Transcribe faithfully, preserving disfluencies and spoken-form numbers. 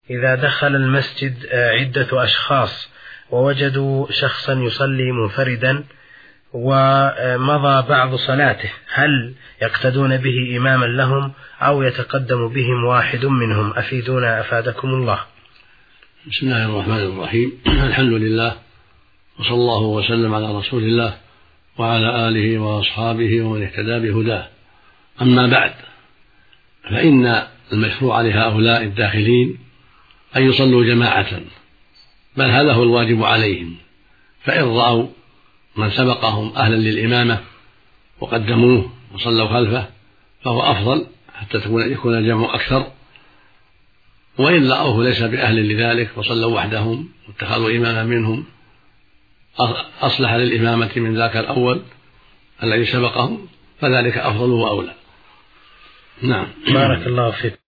إذا دخل المسجد عدة أشخاص ووجدوا شخصا يصلي منفردا ومضى بعض صلاته، هل يقتدون به إماما لهم أو يتقدم بهم واحد منهم؟ أفيدونا أفادكم الله. بسم الله الرحمن الرحيم. الحمد لله وصلى الله وسلم على رسول الله وعلى آله وأصحابه ومن اهتدى بهداه. أما بعد، فإن المشروع لهؤلاء الداخلين أن يصلوا جماعة، بل هذا هو الواجب عليهم، فإن رأوا من سبقهم أهلا للإمامة وقدموه وصلوا خلفه فهو أفضل حتى يكون الجمع أكثر، وإن رأوه ليس بأهل لذلك وصلوا وحدهم واتخذوا إماما منهم أصلح للإمامة من ذاك الأول الذي سبقهم، فذلك أفضل وأولى. نعم. بارك الله فيك.